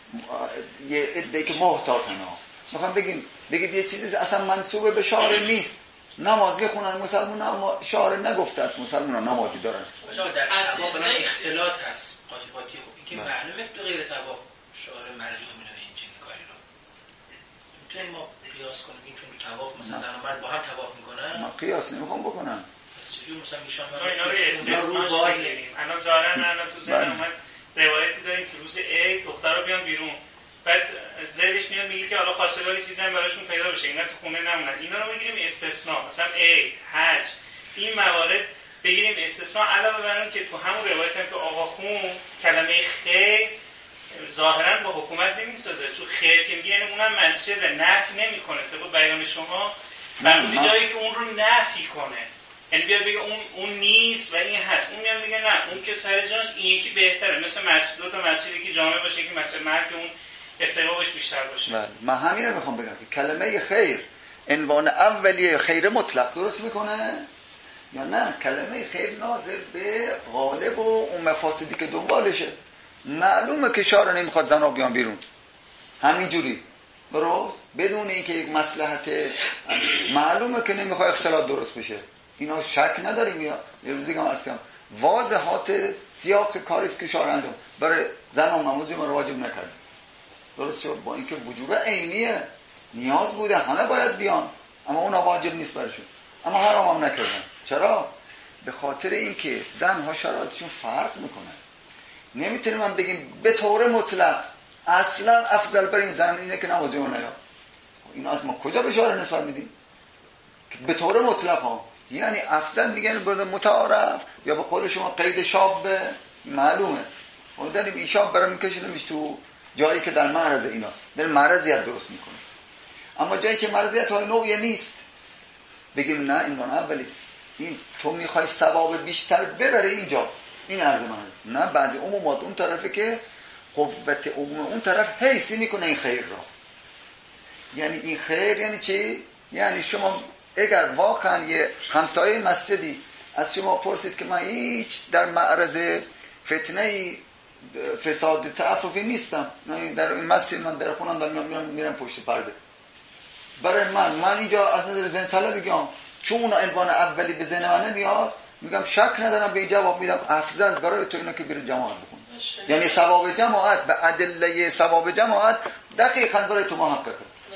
یه عده‌ای که محتاطن ها، میخوام بگید یه چیزی اصلا منسوب به شارع نیست، نماز بخونن مسلمان، اما شارع نگفته است مسلمان نمازی دارن. در طواف اختلاط هست قاطی این که معلومه که غیر طواف شارع مرجوع میدونه این چنین کاری رو. میتونیم ما قیاس کنیم این چون طواف مثلا زن و مرد با هم طواف میکنن؟ ما قیاس نمیخوام بکنم. پس چجور مثلا ایشان اینا رو استثناش می‌گیریم. الان ظاهرا تو ذهن اومد روایتی داریم که روز عید دخترا بیان بیرون، بعد زیدش میاد میگه که حالا خواستگاری چیزی هم براشون پیدا بشه، اینا تو خونه نمونن. اینا رو بگیریم استثناء، مثلا عید، حج، این موارد بگیریم استثناء، علاوه بر اون که تو همون روایت هم که آقا خون کلمه خیر ظاهرا با حکومت نمیسازه، چون خیر که میگه یعنی اونم مسجد نفی نمیکنه، طبق بیان شما برای جایی که اون رو نفی کنه، یعنی بیاد بگه اون نیست و این هست، اون میاد میگه نه اون که سر جاش این یکی بهتره، مثل مسجد، دو تا مسجدی که جامع باشه که مثلا مرد که اون استحبابش بیشتر باشه. بله من همین رو میخوام بگم که کلمه خیر عنوان اولیه خیر مطلق درست میکنه یا نه کلمه خیر ناظر به غالب و اون مفاسدی که دنبالشه. معلومه که شارع نمیخواد زنا بیان بیرون همینجوری، درست؟ بدون اینکه یک مصلحت، معلومه که نمیخواد اختلاط درست بشه، اینا شک نداریم. یا یه روزی که عرض کردم واضحات سیاق کاریست که شارع انجام برای زن و نمازی ما واجب نکرد، درست شد؟ با اینکه وجوب عینیه، نیاز بوده همه باید بیان، اما اون واجب نیست برشون، اما حرام هم نکردن. چرا؟ به خاطر اینکه زنها شرایطشون فرق میکنه. نمیتونیم من بگیم به طور مطلق اصلا افضل بر این زن اینه که نمازی اون نیا. این از ما کجا به شارع نسبت میدیم که به طور مطلق ها؟ یعنی افضل میگن برده متعارف یا به قول شما قید شاب معلومه، اون داریم این شاب برای میکشیدمش تو جایی که در معرض ایناست، در معرضیت درست میکنه. اما جایی که معرضیت های نوعی نیست بگیم نه این من اولی، این تو میخوای ثواب بیشتر ببره اینجا، این عرض من نه. بعضی عمومات اون طرفه که قوت عموم اون طرف حیثی میکنه این خیر را. یعنی این خیر یعنی چی؟ یعنی شما اگر واقعا یه همسایه مسجدی از شما پرسید که من هیچ در معرض فتنه فساد تعففی نیستم، در این مسجد من در خونم دارم میرم پشت پرده، برای من اینجا از نظر ذهن طلب میگم چون اون عنوان اولی به ذهن من نمیاد، میگم شک ندارم به این جواب میدم افضل برای تو اینه که بری جماعت بکن. یعنی ثواب جماعت به ادله ثواب جماعت دقیقاً برای تو محققه.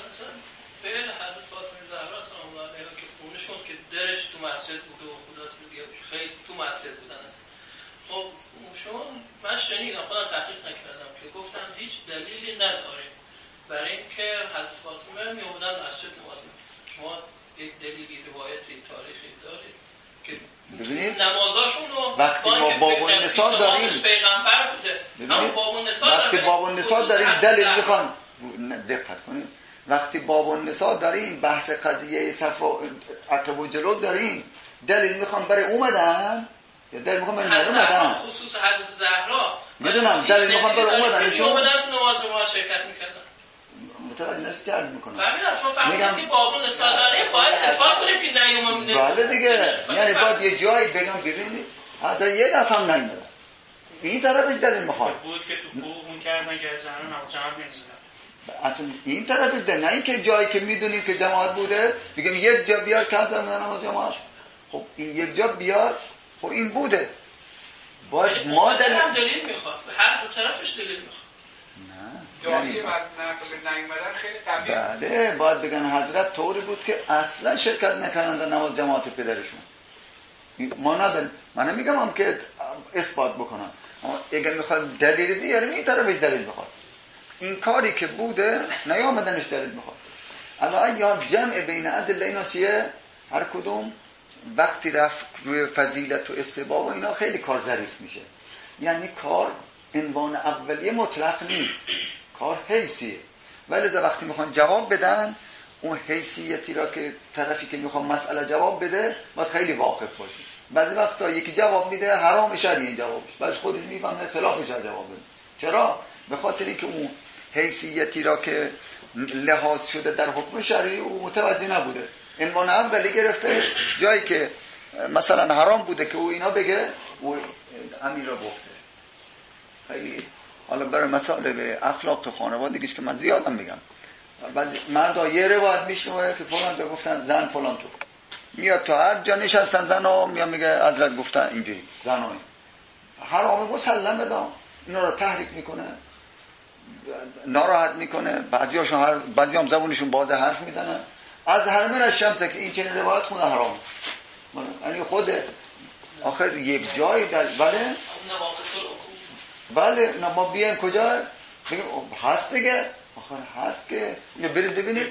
فعل حضرت فاطمه زهرا سلام الله علیها که خونشون که درش تو مسجد بوده و خدا خیلی تو مسجد بودن است. خب شما من شنیدم، خودم تحقیق نکردم که گفتن هیچ دلیلی نداره برای اینکه حضرت فاطمه میومدن مسجد نماز می‌خوندن. شما یک دلیلی روایتی تاریخی دارید که ببینید نمازاشون رو وقتی ما باب النساء داریم پیغمبر بوده، همون باب النساء وقتی باب النساء داریم دلیل میخوان دقت کنید، وقتی باب النساء داریم بحث قضیه صفا عقب و جلو داریم دلیل میخوان برای اومدن یا دلیل میخوان برای اومدن خصوص حضرت زهرا میدونم دلیل میخوان برای اومدنشون اومدن تو نماز ما شرکت میکردن. متوجه نست عرض میکنم فهمیدم شما فهمیدید که باب النساء داریم باید اثبات کنیم که نیومدن. بله دیگه، یعنی باید یه جایی بگم ببینید حتی یه دفعه هم نیومدن این طرفش دلیل میخواد بود که تو کوه کردن که زنان نماز نمی‌ذارن. اصلا این طرفش ده، نه اینکه جایی که میدونیم که جماعت بوده دیگه یک جا بیار که حضر نماز جماعت، خب این یک جا بیار، خب این بوده باید ما دلیل میخواد، هر دو طرفش دلیل میخواد. یعنی نقل نیومدن خیلی طبیعی. بله باید بگن حضرت طوری بود که اصلا شرکت نکردن در نماز جماعت پدرشون. ما نداریم، من نمیگم هم که اثبات بکنم، اما اگر میخواد دلیل بیاریم این طرفش دلیل بخواد. این کاری که بوده نیامدنش دلیل بخواد. الان یا جمع بین ادله اینا چیه؟ هر کدوم وقتی رفت روی فضیلت و استحباب و اینا خیلی کار ظریف میشه. یعنی کار عنوان اولیه مطلق نیست، کار حیثیه. ولی وقتی میخوان جواب بدن اون حیثیتی را که طرفی که میخواد مسئله جواب بده باید خیلی واقف باشه. بعضی وقتا یکی جواب میده حرام شدیه جوابش، بعد خودش میفهمه خلافش جواب بده. چرا؟ به خاطر اینکه اون حیثیتی را که لحاظ شده در حکم شرعی او متوجه نبوده. عنوان اولی گرفته، جایی که مثلا حرام بوده که او اینا بگه او امیر را گفته. خیلی حالا برای مسائل به اخلاق خانوادگیش که من زیادم میگم، بعد مردا یه روایت میشنوه که فلان به گفتن زن فلان تو میاد تو هر جا نشستن زنا میاد میگه حضرت گفتن اینجوری زنایی حرام مسلمه دا اینا رو تحریک میکنه، ناراحت میکنه. بعضی هم زبونشون باز حرف میزنن از هرمن از شمسه که این چنین روایت خونه حرام. یعنی خود آخر یک جایی در بله ما بیایم کجا بگیم هست دیگه، آخر هست که برید ببینید.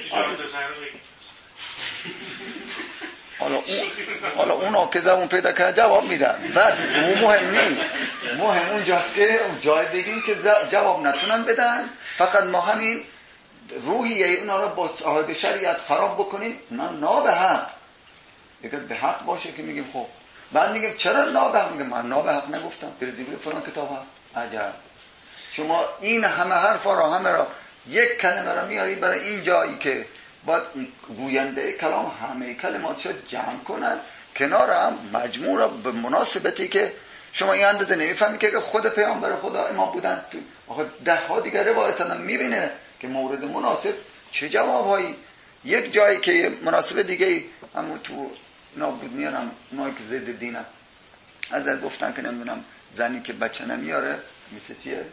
حالا اونا که زبون پیدا کنه جواب میدن. بعد مهم اونجاست که جای بگیم که جواب نتونن بدن، فقط ما همین روحیه اونا رو با صاحب شریعت خراب بکنیم. نا به حق، اگر به حق باشه که میگیم خب، بعد میگیم چرا نا به حق؟ میگیم من نا به حق نگفتم، برید ببینید فلان کتاب هست. عجب شما این همه حرفا را همه را یک کلمه را میاری برای این جایی که باید گوینده کلام همه کلماتش جمع کنن کنار هم مجموع را به مناسبتی که شما این اندازه نمیفهمی که خود پیامبر خدا امام بودن. آخه ده ها دیگه روایت هم میبینه که مورد مناسب چه جوابهایی. یک جایی که مناسب دیگه همون تو نابود میارم اونایی که ضد دینم ازت گفتن که نمیدونم زنی که بچه نمیاره مثل چیه؟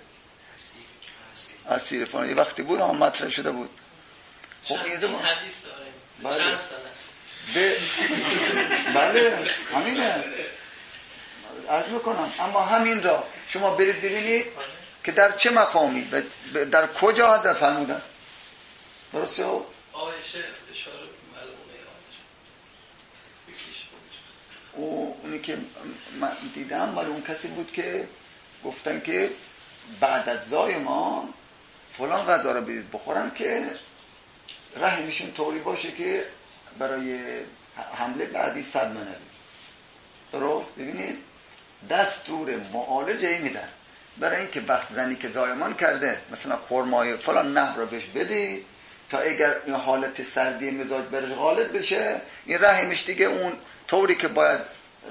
اسیر فلان. یه وقتی بود اما مطرح شده بود. خب این حدیث داره چند سنه بله همینه عرض میکنم. اما همین را شما برید ببینید که در چه مقامی در کجا حضرت فرمودن. درسته؟ آیشه اشاره معلومه آیشه اونی که من دیدم مال اون کسی بود که گفتن که بعد از زایمان فلان غذا را برید بخورن که رحمشون طوری باشه که برای حمله بعدی صد منه. درست؟ ببینید دستور معالجه میدن برای اینکه وقت زنی که زایمان کرده مثلا خرمای فلان نه را بهش بدید تا اگر این حالت سردی مزاج برش غالب بشه این رحمش دیگه اون طوری که باید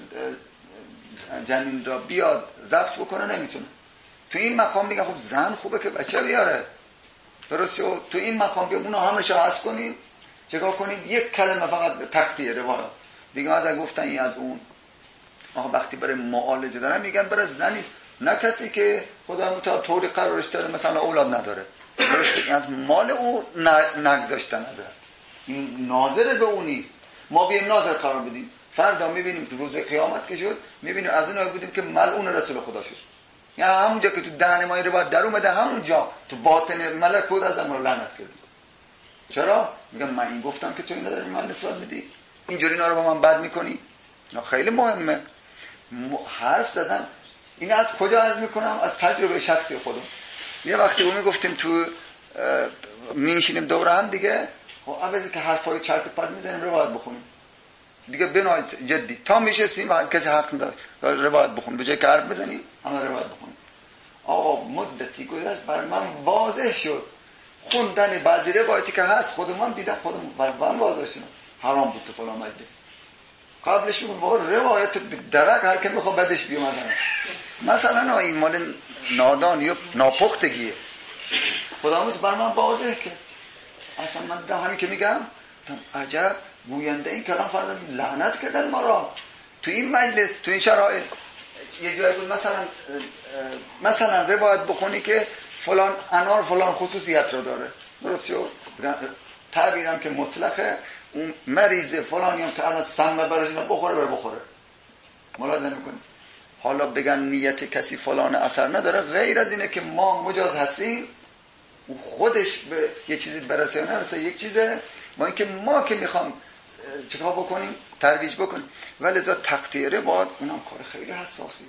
جنین را بیاد ضبط بکنه نمیتونه. تو این مقام میگن خب زن خوبه که بچه بیاره. درسته؟ تو این مقام بیا اونا همه شو حذف کنید، چگاه کنید یک کلمه فقط تقطیع روایت دیگه از گفتن این از اون. آقا وقتی برای معالجه دارن میگن برای زنی نه کسی که خدا متعال طوری قرارش داره مثلا اولاد نداره. درسته؟ از مال او نگذاشتن نداره، این ناظر به اون نیست. ما بیایم ناظر قرار بدیم. فردا میبینیم تو روز قیامت که شد میبینیم از اونایی بودیم که ملعون رسول خدا شد. یعنی همونجا که تو دهن ما روایت در اومده همونجا تو باطن ملکوت از ما لعنت کرد. چرا؟ میگم من این گفتم که تو این نداری من نسبت بدی، اینجوری اینا رو با من بد میکنی. خیلی مهمه حرف زدن. این از کجا عرض میکنم؟ از تجربه شخصی خودم. یه وقتی رو میگفتیم تو میشینیم دور هم دیگه، خب عوضی که حرفای چرت و پرت میزنیم روایت بخونیم دیگه بنایت جدی تا میشستیم کسی حق نداره روایت بخونیم به جای که حرف بزنیم همه روایت بخونیم. آقا مدتی گذشت برای من واضح شد خوندن بعضی روایتی که هست خودم دیدم خودم برای من واضح شد حرام بود تو فلان مجلس. قبلش میگم بابا روایت درک هر که میخواد بعدش بیومدن مثلا این مال نادانی یا ناپختگیه. خدا بود برای من واضح که اصلا من ده همین که میگم عجب گوینده این کلام فردا لعنت کردن ما را تو این مجلس تو این شرایط. یه جایی بود مثلا روایت بخونی که فلان انار فلان خصوصیت رو داره، درست شد؟ تعبیرم که مطلقه، اون مریض فلانی هم که الان سم براش بخوره ملاحظه میکنی. حالا بگن نیت کسی فلان اثر نداره، غیر از اینه که ما مجاز هستیم او خودش به یه چیزی برسه یا نرسه یک چیزه، ما اینکه ما که میخوام چیکار بکنیم ترویج بکنیم. ولی ذات تقطیره باید اونم کار خیلی حساسی،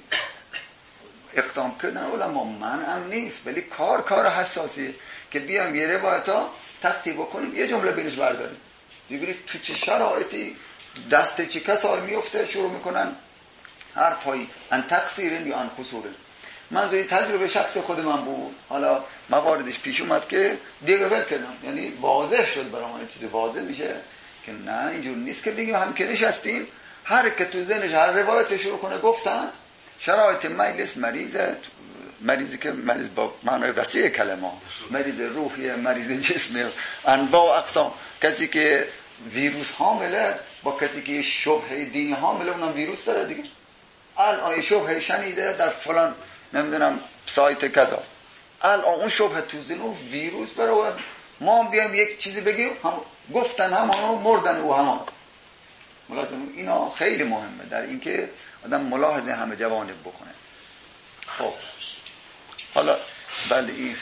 اقدام کردن علما منعم نیست، ولی کار حساسیه که بیام یه روایتا تقطیع بکنیم، یه جمله بینش برداریم، ببینید تو چه شرایطی دست چه کسار میفته، شروع میکنن هر پایی ان تقصیرن یا ان قصورن. من این تجربه شخص خود من بود، حالا مواردش پیش اومد که دیگه ول کردم، یعنی واضح شد برای من، چیز واضح میشه که نه اینجور نیست که بگیم هم که نشستیم هر که تو ذهنش هر روایت شروع کنه گفتن. شرایط مجلس مریضی که مریض با معنای وسیع کلمه، مریض روحی، مریض جسمی، انواع اقسام، کسی که ویروس حامله با کسی که شبهه دینی حامله، اونم ویروس داره دیگه. الان شبهه شنیده در فلان نمیدونم سایت کذا، الان اون شبهه تو ذهن ویروس برای ما بیایم یک چیزی بگیم هم گفتن همانو مردن او همان. اینا خیلی مهمه در اینکه آدم ملاحظه همه جوانب بکنه. خب حالا بله این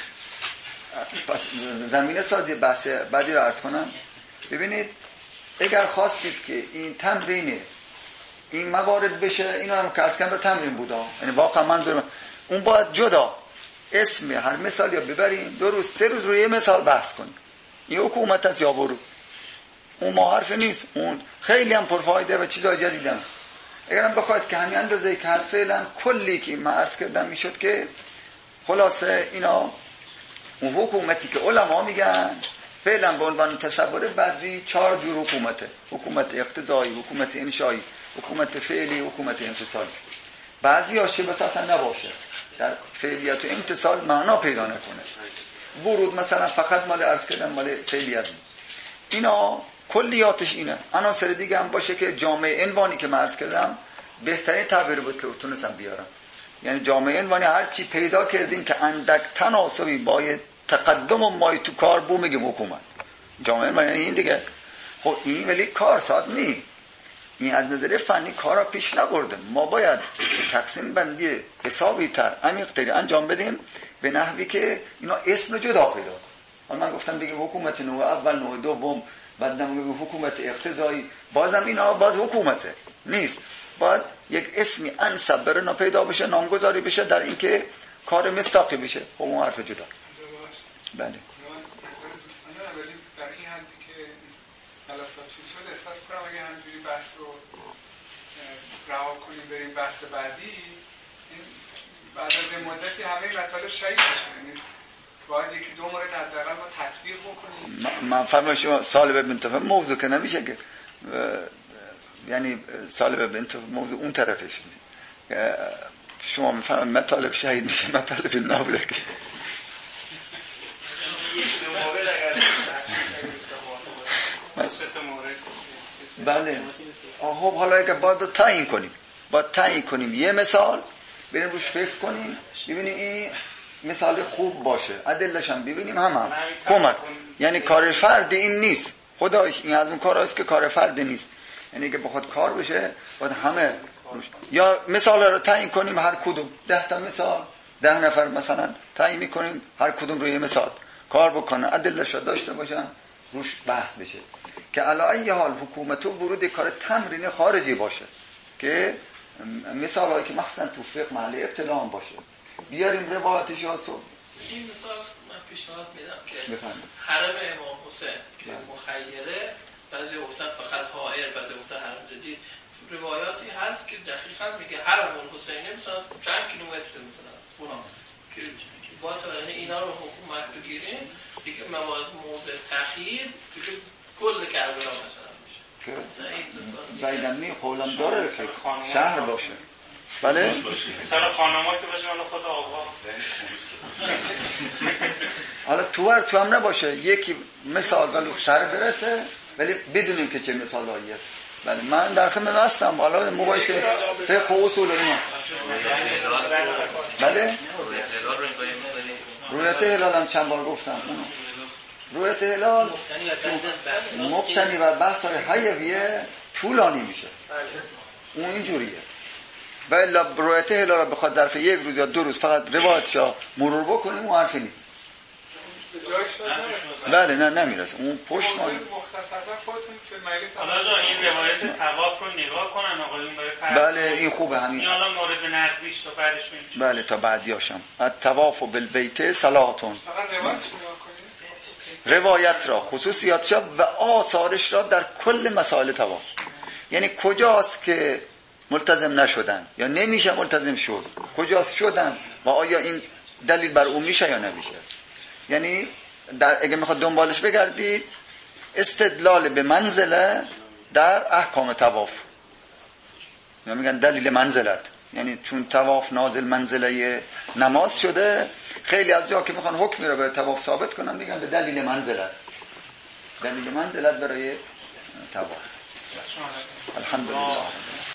پس زمینه سازی بحث بعدی رو عرض کنم. ببینید اگر خواستید که این تمرینه این موارد بشه، اینو هم که از کم به تمرین بودا، یعنی واقعا من دارم اون باید جدا اسم هر مثال یا ببریم 2 روز 3 روز روی مثال بحث کنیم، این حکومت است یا برو، اون ما حرف نیست، اون خیلی هم پرفایده و چیزای جدیدن. اگرم بخواید که همین اندازه‌ای که هست فعلا کلی که من عرض کردم میشد که خلاصه اینا اون حکومتی که علما میگن فعلا به عنوان تصور بعدی 4 جور حکومته: حکومت اقتضایی، حکومت انشایی، حکومت فعلی، حکومت انفصالی. بعضی هاش بس اصلا نباشه، در فعلیت و امتصال معنا پیدا نکنه، ورود مثلا فقط مال عرض کردن مال فعلیت. اینا کلیاتش اینه. عناصر دیگه هم باشه که جامعه عنوانی که من عرض کردم بهترین تعبیر بود که تونستم بیارم، یعنی جامعه عنوانی هر چی پیدا کردیم که اندک تناسبی با تقدم و مای تو کار بو میگیم حکومت. جامعه عنوانی این دیگه. خب این ولی کارساز نیست، این از نظر فنی کارا پیش نبرده. ما باید تقسیم بندی حسابی تر عمیق تری انجام بدیم به نحوی که اینا اسم جدا پیدا کنه. من گفتم دیگه حکومت نوع اول، نوع دوم، بعد نمیگم حکومت اقتضایی، بازم اینا باز حکومته نیست، باید یک اسمی انسب برنا پیدا بشه، نامگذاری بشه در اینکه کار مصداقی بشه. خب اون حرف جدا. بله ولی در این حدی که تلاشات چیز شد احساس کنم اگه همینجوری بحث رو رها کنیم بریم بحث بعدی، این بعد از مدتی همه مطالب شهید بشه، یعنی باید یکی 2 مورد حداقل ما تطبیق بکنیم. من فهمم شما سال بنت موضوع که نمیشه که یعنی سال بنت موضوع اون طرفش شما میفهمم مطالب شهید میشه، مطالب نابوده که بله. خب حالا اگه باید تعیین کنیم یه مثال بریم روش فکر کنیم ببینیم این مثال خوب باشه، ادله‌اش هم ببینیم هم کمک. یعنی کار فرد این نیست، خدایش این از اون کاراست که کار فرد نیست، یعنی که بخواد کار بشه باید همه روش. یا مثال رو تعیین کنیم هر کدوم 10 تا مثال 10 نفر مثلا تعیین می‌کنیم هر کدوم روی مثال کار بکنن، ادله‌اش داشته باشن، روش بحث بشه که علی حال حکومت و ورود کار تمرین خارجی باشه که مثالایی که مخصوصا تو فقه محل ابتلا هم باشه. بیاریم روایتش هستو. این مثال من پیشنهاد میدم که حرم امام حسین که مخیره، بعضی گفتن فقط حائر، بعضی گفتن حرم جدید. روایاتی هست که دقیقاً میگه حرم الحسینی مثلا چند کیلومتر مثلا اونها که با تو اینا رو حکومت بگیریم دیگه مواد موضع تخییر دیگه کل کربلا مثلا میشه. بایدنی خولم داره شهر باشه. بله؟ مثلا خانم‌ها که باشه من خود آقا حالا تو هم نباشه، یکی مثال ولو سر برسه ولی بدونیم که چه مثالاییه. بله من در خدمت هستم. حالا مقایسه فقه و اصول اینا. بله رؤیت هلال هم چند بار گفتم. رؤیت هلال مبتنی بر بحث‌های حیویه طولانی میشه. اون اینجوریه. و الا رؤیت هلال رو بخواد ظرف یک روز یا 2 روز فقط روایتشا مرور بکنیم اون حرفی نیست. بله نه نمیرسه اون پشت ما مختصرا خودتون فیلم حالا جان این روایت طواف رو نگاه کنن آقایون برای فرض. بله این خوبه همین. این حالا مورد نقدیش تا بعدش میشه. بله تا بعدیاشم. الطواف بالبیت صلاتون. فقط روایت نگاه کنید. روایت را خصوصیاتش و آثارش را در کل مسائل طواف. یعنی کجاست که ملتزم نشدن یا نمیشه ملتزم شد، کجاست شدن و آیا این دلیل بر اون میشه یا نمیشه. یعنی اگه میخواد دنبالش بگردید استدلال به منزله در احکام طواف، یا میگن دلیل منزلت، یعنی چون طواف نازل منزله نماز شده، خیلی از جا که میخوان حکمی رو به طواف ثابت کنن میگن به دلیل منزلت، دلیل منزلت برای طواف. الحمدلله.